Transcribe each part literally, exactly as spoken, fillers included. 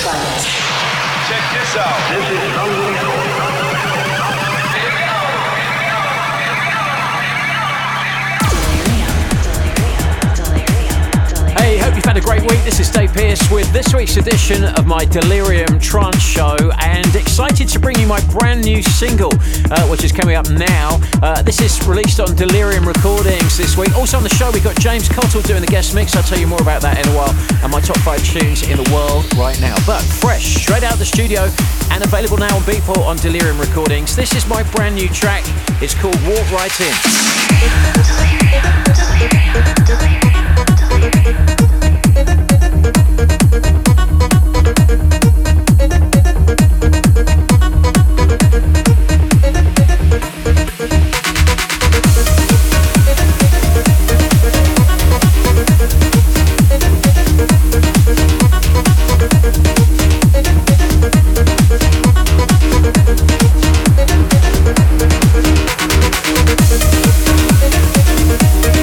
finest. Check this out. This is Hey, hope you've had a great week. This is Dave Pearce with this week's edition of my Delirium Trance Show, and excited to bring you my brand new single, uh, which is coming up now. Uh, this is released on Delirium Recordings this week. Also on the show, we've got James Cottle doing the guest mix. I'll tell you more about that in a while, and my top five tunes in the world right now. But fresh, straight out the studio, and available now on Beatport on Delirium Recordings. This is my brand new track. It's called Walk Right In. We'll be right back.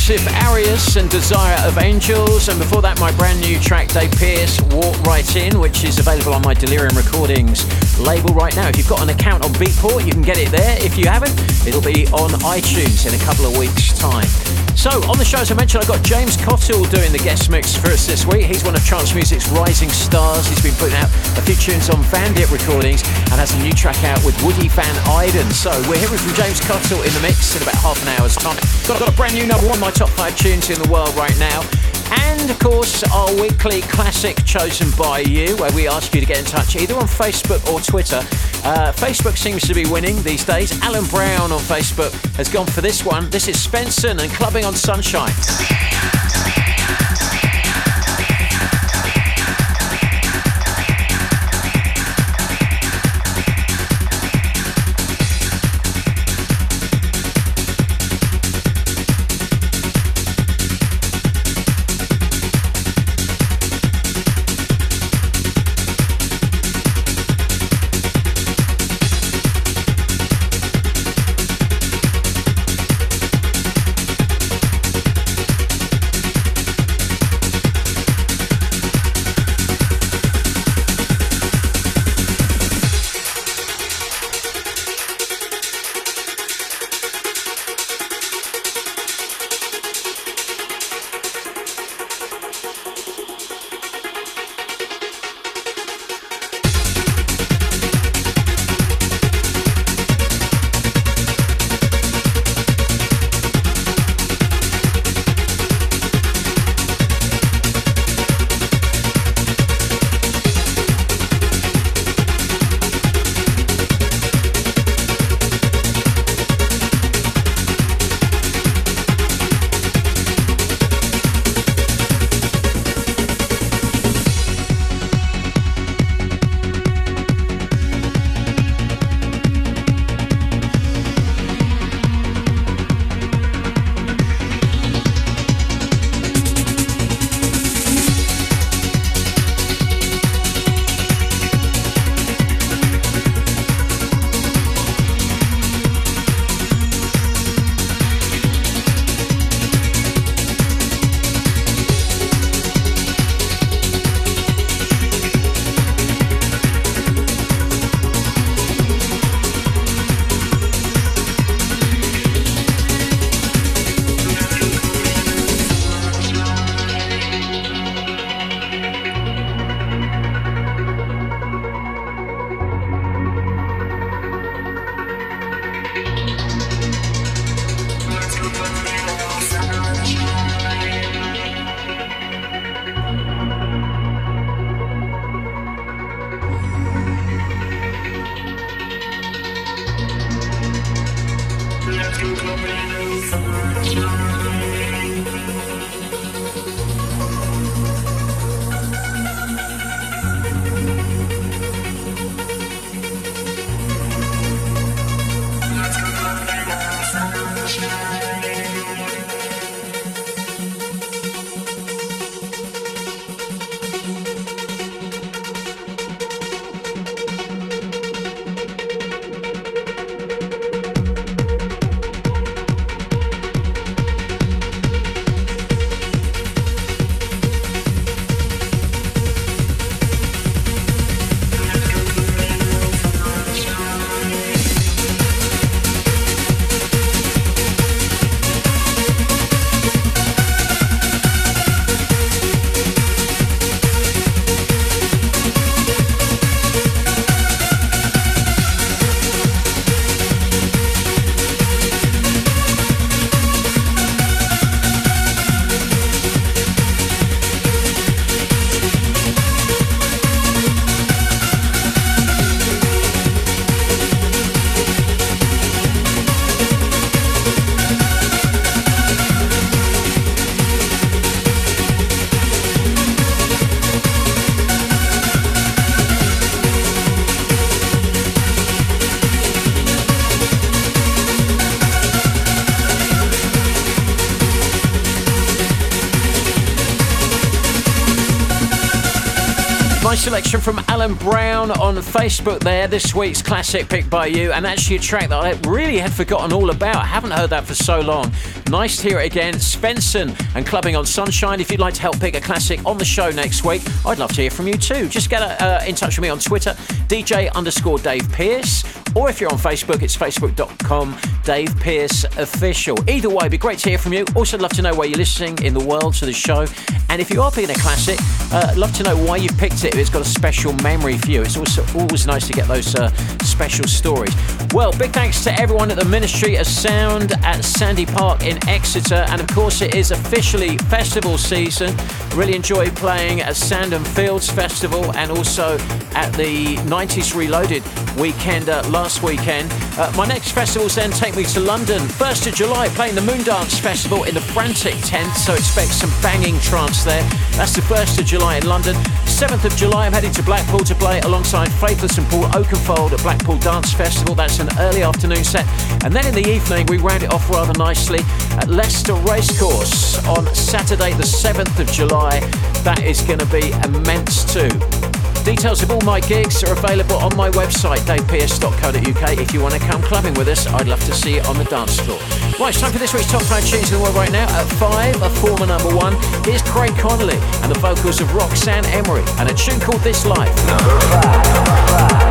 Joseph Arias and Desire of Angels, and before that my brand new track Dave Pearce, Walk Right In, which is available on my Delirium Recordings label right now. If you've got an account on Beatport, you can get it there. If you haven't, it'll be on iTunes in a couple of weeks' time. So, on the show, as I mentioned, I've got James Cottle doing the guest mix for us this week. He's one of trance music's rising stars. He's been putting out a few tunes on Vandit Recordings and has a new track out with Woody Van Eyden. So, we're hearing from James Cottle in the mix in about half an hour's time. Got, got a brand new number one, my top five tunes in the world right now. And, of course, our weekly classic chosen by you, where we ask you to get in touch either on Facebook or Twitter. Uh, Facebook seems to be winning these days. Alan Brown on Facebook has gone for this one. This is Svensson and Clubbing on Sunshine. My selection from Alan Brown on Facebook there, this week's classic picked by you, and actually a track that I really had forgotten all about. I haven't heard that for so long. Nice to hear it again. Svensson and Clubbing on Sunshine. If you'd like to help pick a classic on the show next week, I'd love to hear from you too. Just get uh, in touch with me on Twitter, D J underscore Dave Pearce, or if you're on Facebook, it's facebook.com Dave Pearce Official. Either way, it'd be great to hear from you. Also, love to know where you're listening in the world to the show. And if you are picking a classic, uh, love to know why you picked it. If it's got a special memory for you. It's also always nice to get those uh, special stories. Well, big thanks to everyone at the Ministry of Sound at Sandy Park in Exeter. And of course, it is officially festival season. Really enjoyed playing at Sand and Fields Festival and also at the nineties Reloaded weekend uh, last weekend. Uh, my next festivals then take me to London. first of July, playing the Moondance Festival in the Frantic tent, so expect some banging trance there. That's the first of July in London. seventh of July, I'm heading to Blackpool to play alongside Faithless and Paul Oakenfold at Blackpool Dance Festival. That's an early afternoon set. And then in the evening, we round it off rather nicely at Leicester Racecourse on Saturday, the seventh of July. That is going to be immense too. Details of all my gigs are available on my website, dave pearce dot co dot uk. If you want to come clubbing with us, I'd love to see you on the dance floor. Right, it's time for this week's top five tunes in the world right now. At five, a former number one, here's Craig Connolly and the vocals of Roxanne Emery and a tune called This Life. Number five. Number five.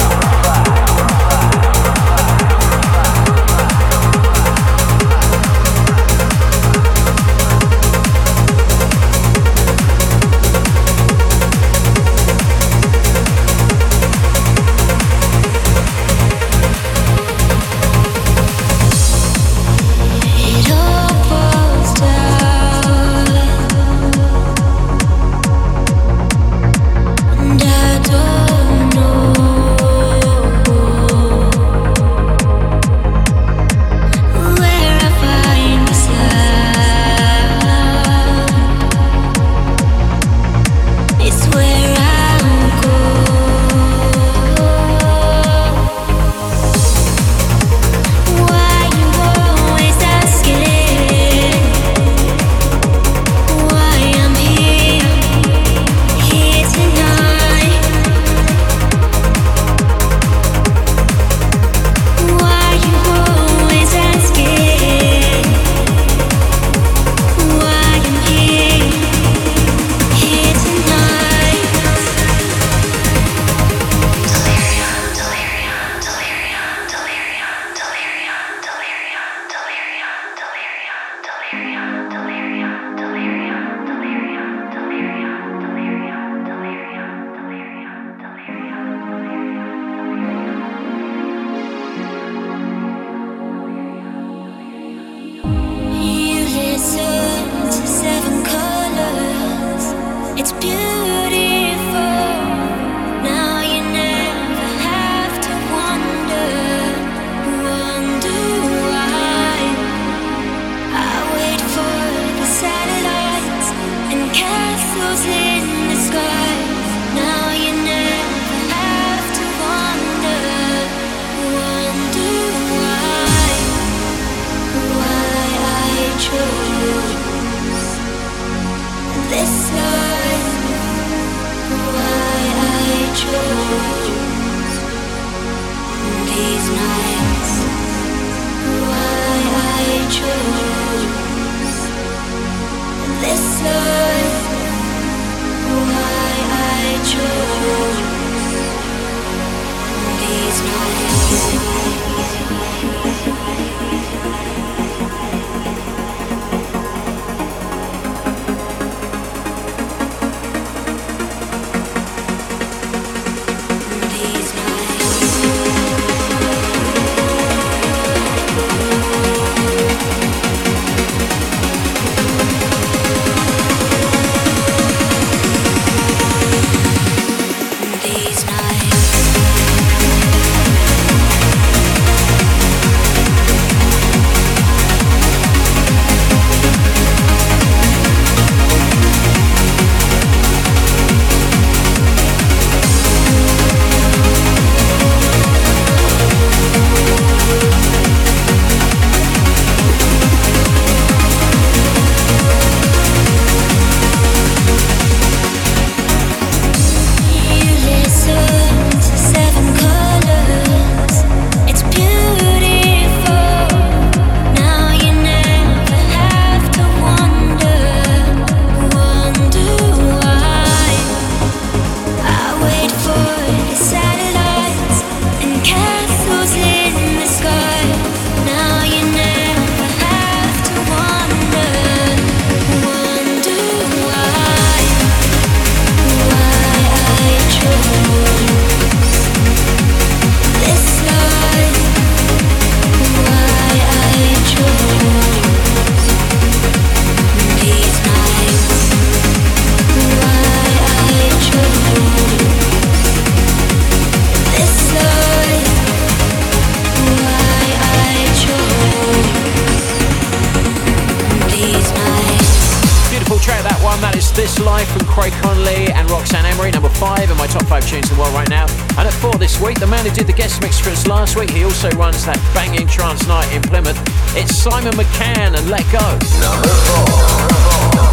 This Life from Craig Connolly and Roxanne Emery, number five in my top five tunes in the world right now. And at four this week, the man who did the guest mix for us last week, he also runs that banging trance night in Plymouth. It's Simon McCann and Let Go. Number four.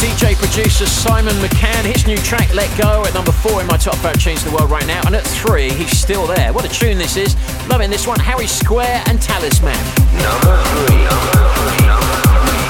D J producer Simon McCann. His new track, Let Go, at number four in my top five tunes in the world right now. And at three, he's still there. What a tune this is. Loving this one, Harry Square and Talisman. Number three, number three, number three.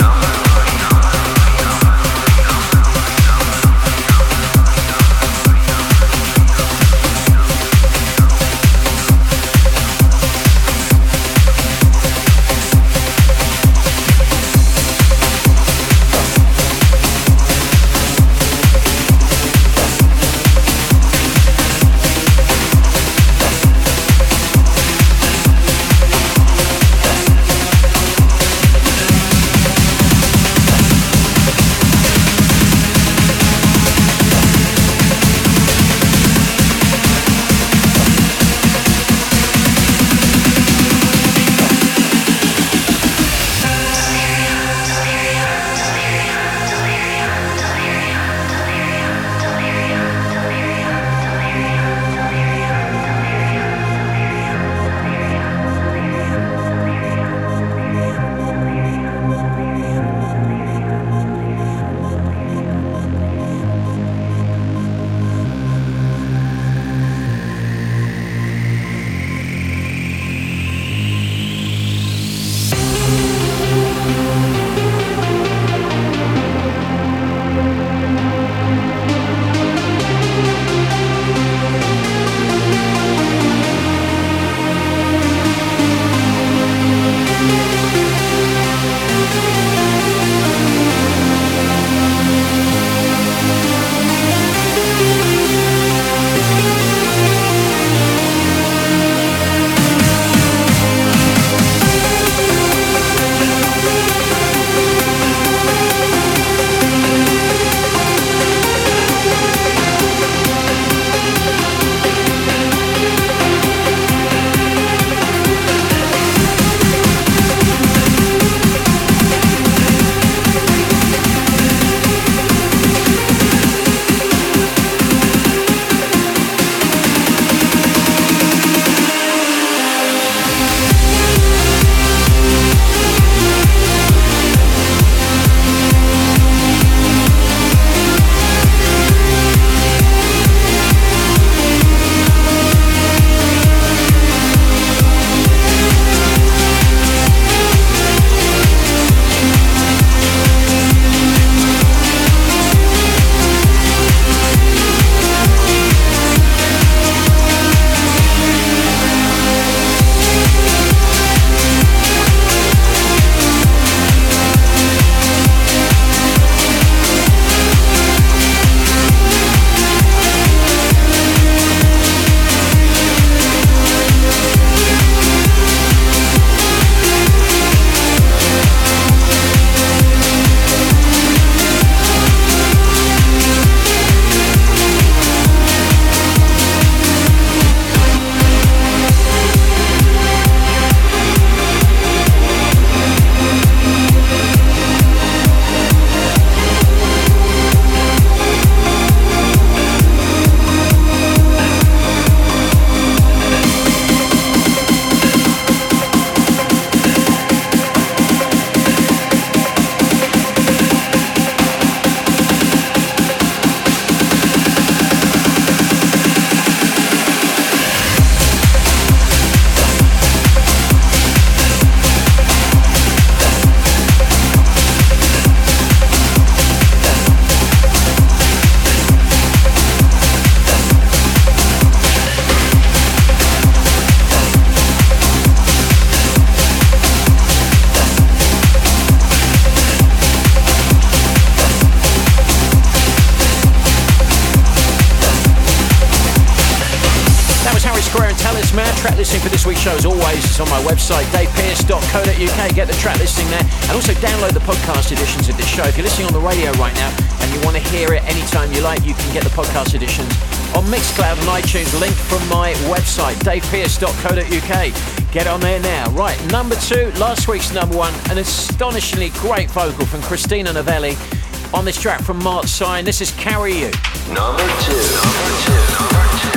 Track listing for this week's show, as always, is on my website, dave pearce dot co dot uk. Get the track listing there, and also download the podcast editions of this show. If you're listening on the radio right now and you want to hear it anytime you like, you can get the podcast editions on Mixcloud and iTunes, linked from my website, dave pearce dot co dot uk. Get on there now. Right, number two, last week's number one, an astonishingly great vocal from Christina Novelli on this track from Mark Sign. This is Carry You. Number two, number two, number two.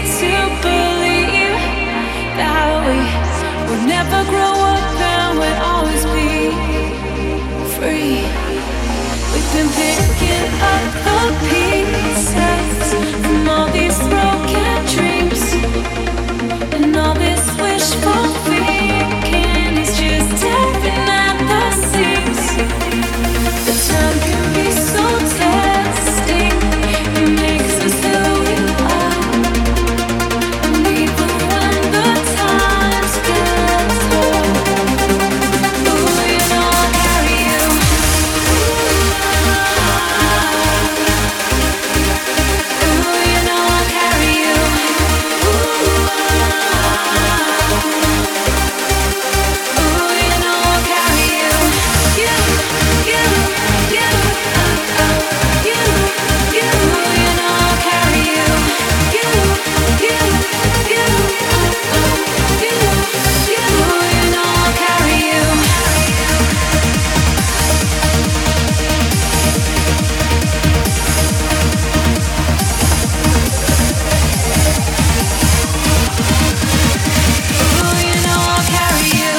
to believe that we will never grow up and we'll always be free. We've been picking up the pieces from all these broken dreams, and all this wishful thinking is just tearing at the seams. The time can be so testing, it makes us who we are. And even when the times get tough, ooh, you know I'll carry you. Ooh, you know I'll carry you. Ooh, you know I'll carry you. You, you, you, uh, uh, you, you, you know I'll carry you. You, you, you, uh, uh, you, you, you know I'll carry you. Ooh, you know I'll carry you.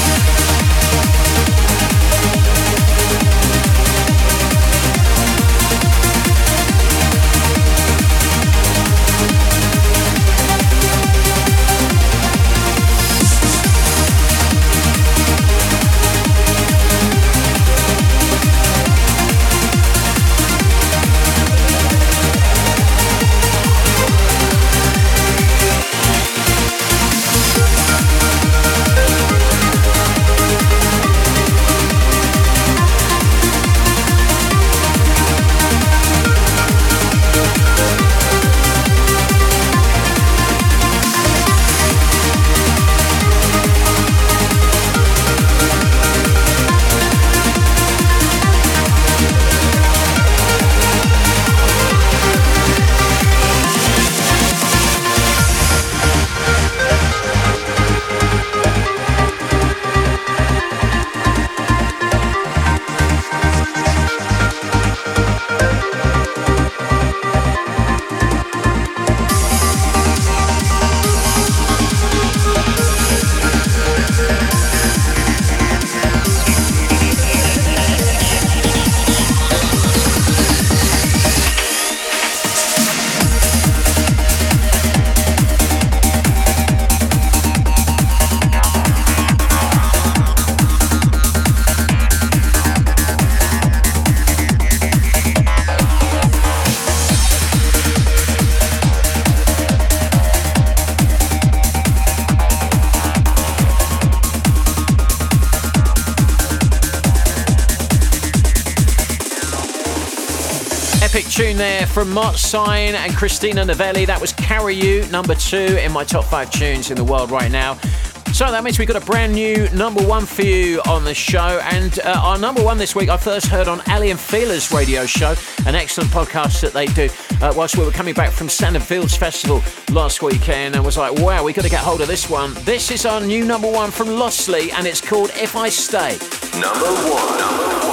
Epic tune there from Mott Sign and Christina Novelli. That was Carry You, number two in my top five tunes in the world right now. So that means we've got a brand new number one for you on the show. And uh, our number one this week I first heard on Ali and Fila's radio show, an excellent podcast that they do, uh, whilst we were coming back from Sand and Fields Festival last weekend, and was like, wow, we've got to get hold of this one. This is our new number one from Lossley, and it's called If I Stay. Number one. Number one.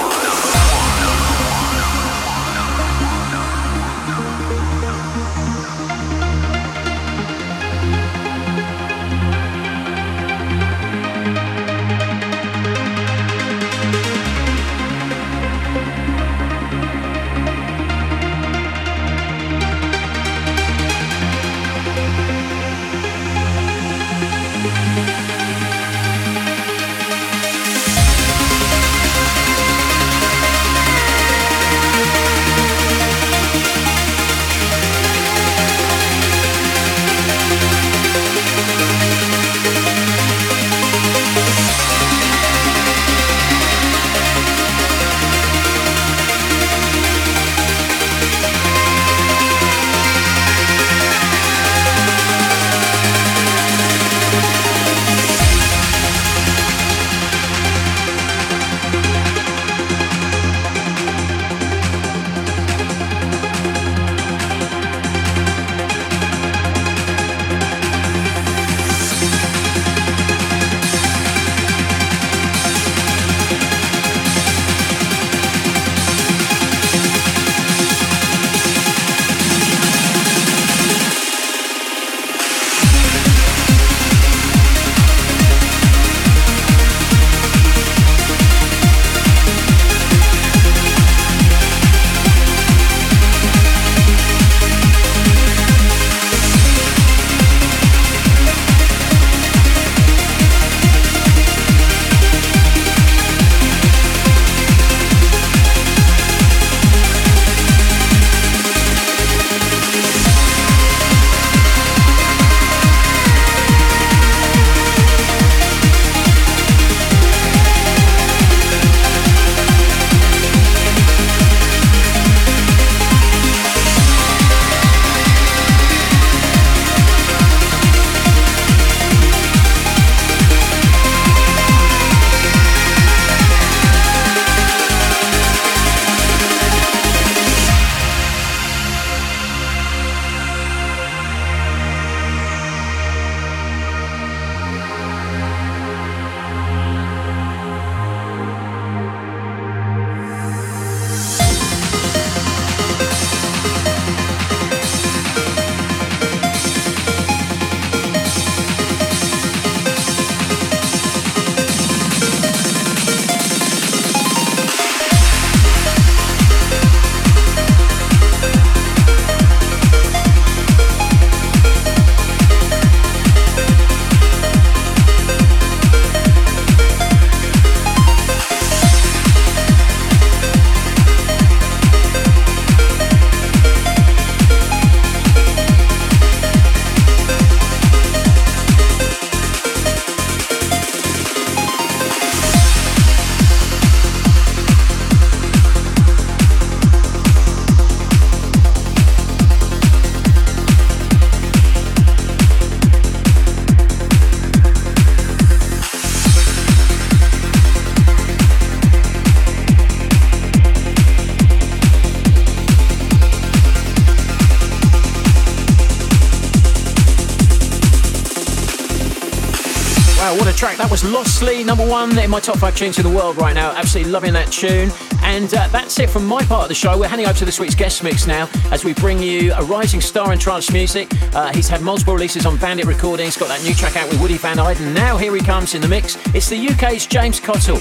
what a track. That was Lostly, number one in my top five tunes in the world right now. Absolutely loving that tune. And uh, that's it from my part of the show. We're handing over to this week's guest mix now as we bring you a rising star in trance music. Uh, he's had multiple releases on Bandit Recordings, got that new track out with Woody Van Eyden. Now here he comes in the mix. It's the U K's James Cottle.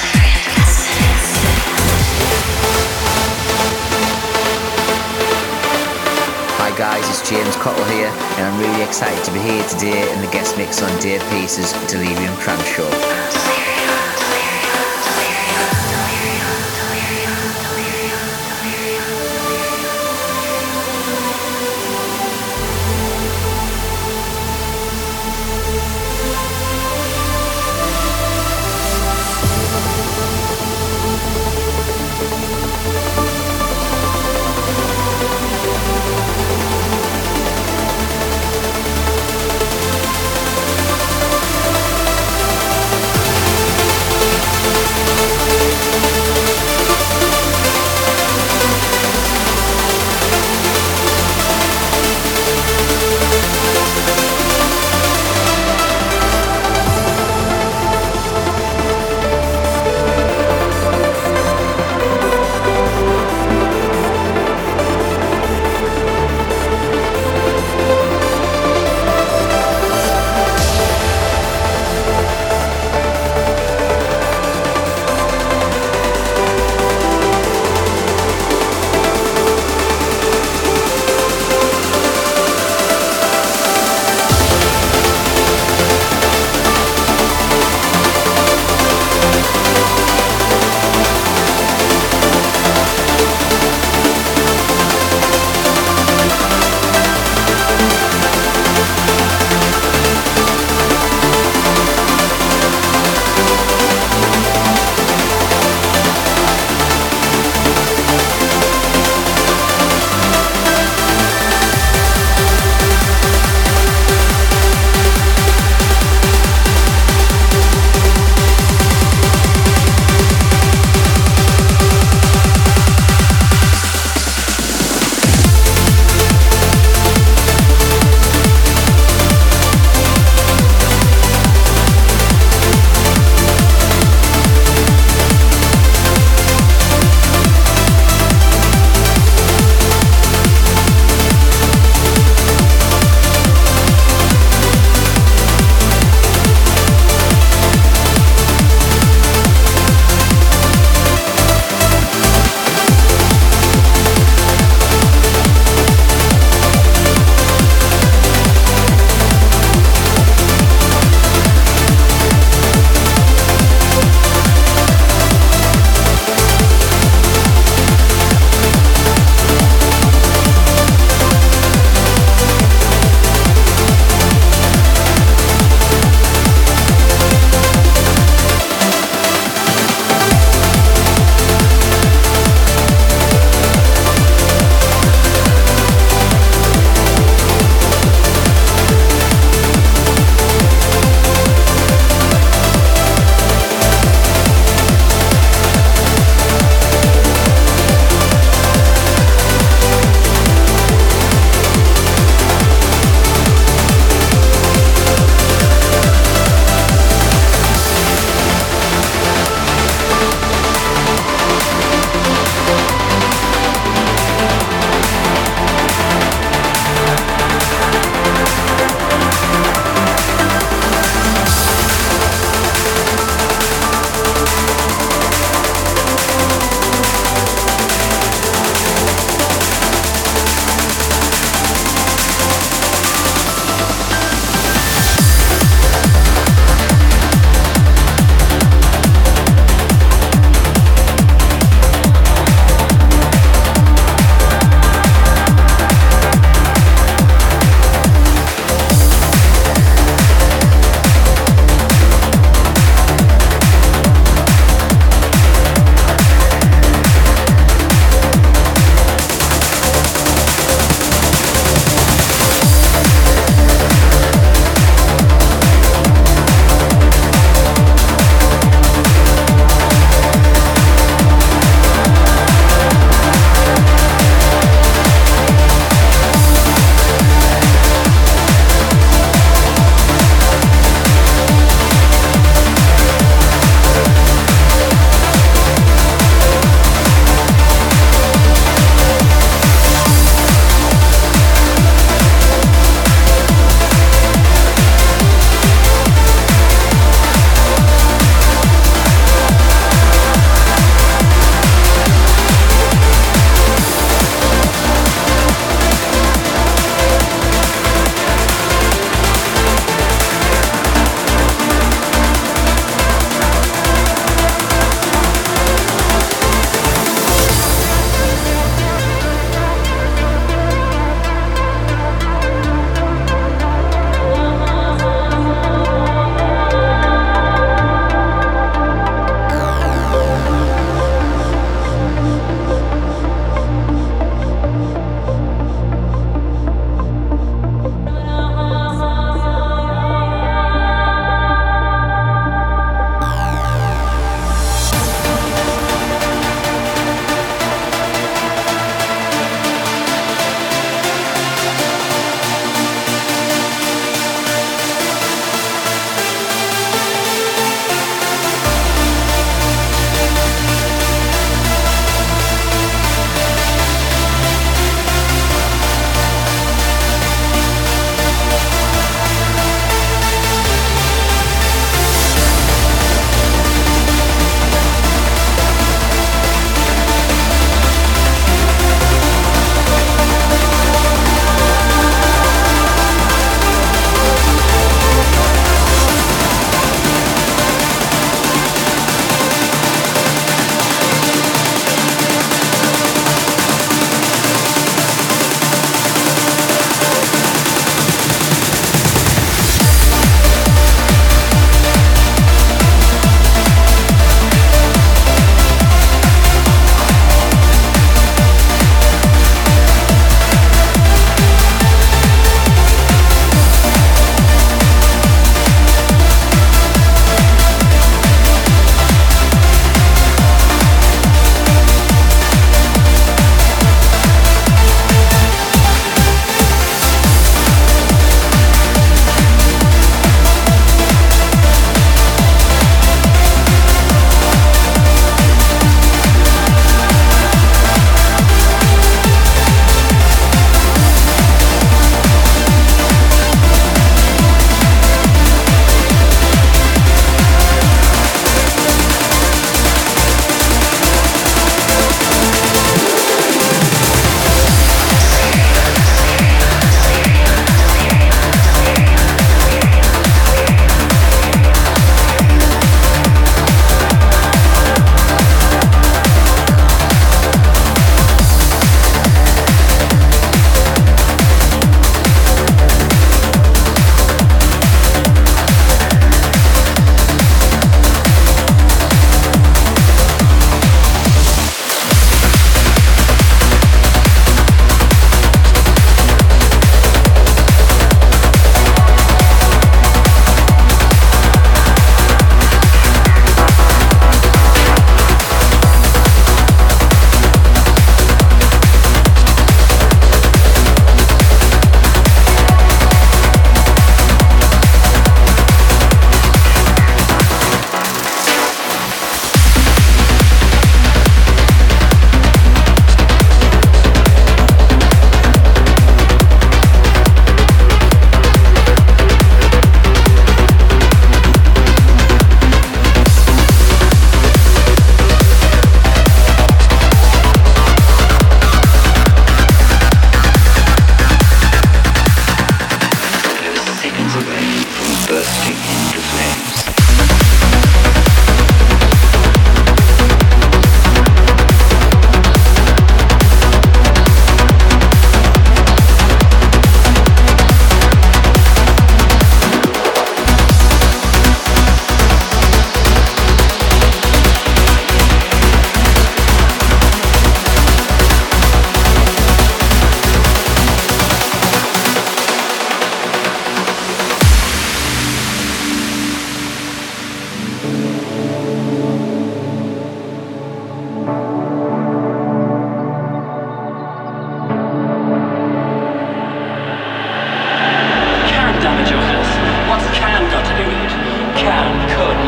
Hi guys, it's James Cottle here, and I'm really excited to be here today in the guest mix on Dave Pearce's Delirium Trance Show.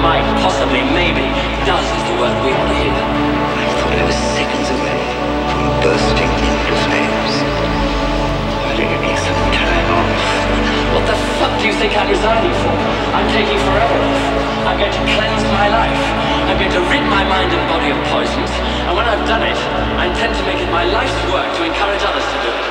might, possibly, maybe, does is the word we want to hear. I thought I was seconds away from bursting into flames. Why don't you take some time off? What the fuck do you think I'm resigning for? I'm taking forever off. I'm going to cleanse my life. I'm going to rid my mind and body of poisons. And when I've done it, I intend to make it my life's work to encourage others to do it.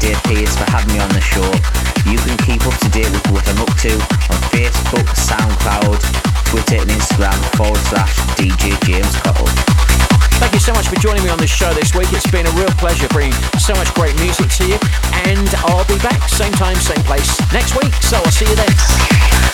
Dave Pierce, for having me on the show. You can keep up to date with what I'm up to on Facebook, SoundCloud, Twitter and Instagram forward slash D J James Cottle. Thank you so much for joining me on this show this week. It's been a real pleasure bringing so much great music to you, and I'll be back same time, same place next week, so I'll see you then.